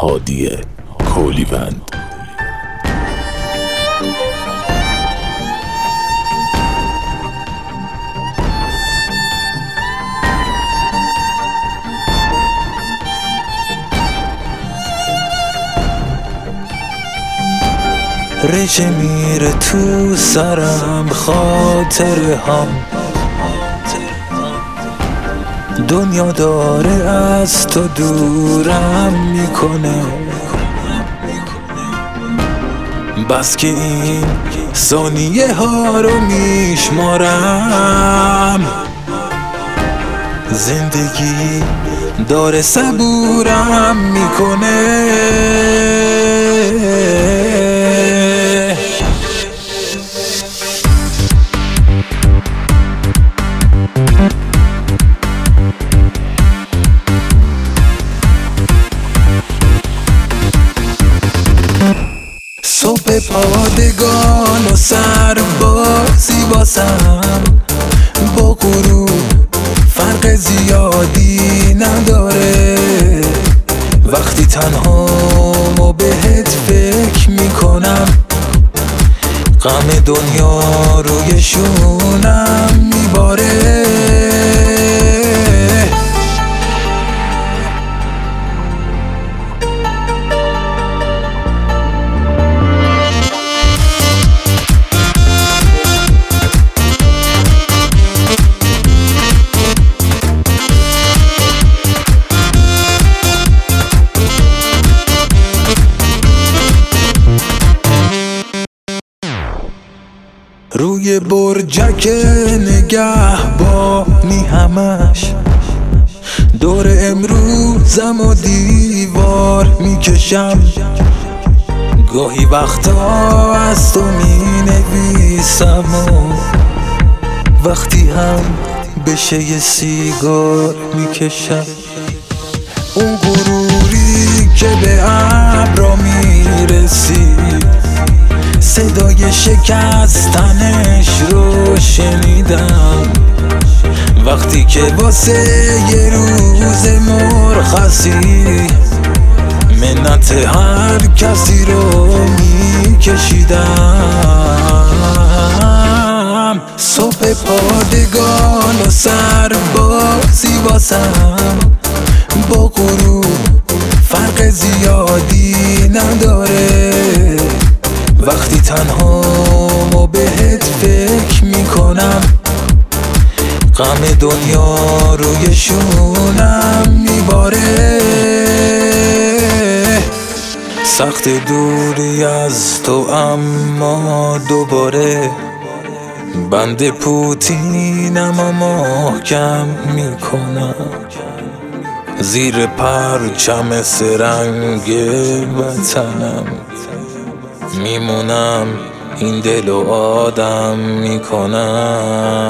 هادی کولیوند. ریشه میره تو سرم خاطره هم، دنیا داره از تو دورم میکنه. بس که این ثانیه ها رو میشمارم، زندگی داره صبورم میکنه. صبح پادگان و سربازی واسم، با غروب فرق زیادی نداره. وقتی تنهام و بهت فکر میکنم، غم دنیا روی شونم میباره. روی برجک نگهبانی همش دور امروزم و دیوار میکشم. گاهی وقتا از تو مینویسم و وقتی هم بشه یه سیگار میکشم. اون غروری که به ابرا میرسید، صدای شکستنش رو شنیدم. وقتی که واسه یه روز مرخصی منت هر کسی رو میکشیدم. صبح پادگان و سربازی واسم، با غروب فرق زیادی نداره. وقتی تنهام و بهت فکر میکنم، غم دنیا روی شونم میباره. سخت دوری از تو اما دوباره بند پوتینم و محکم میکنم. زیر پرچم سرنگ وطنم میمونم، این دل و آدم میکنم.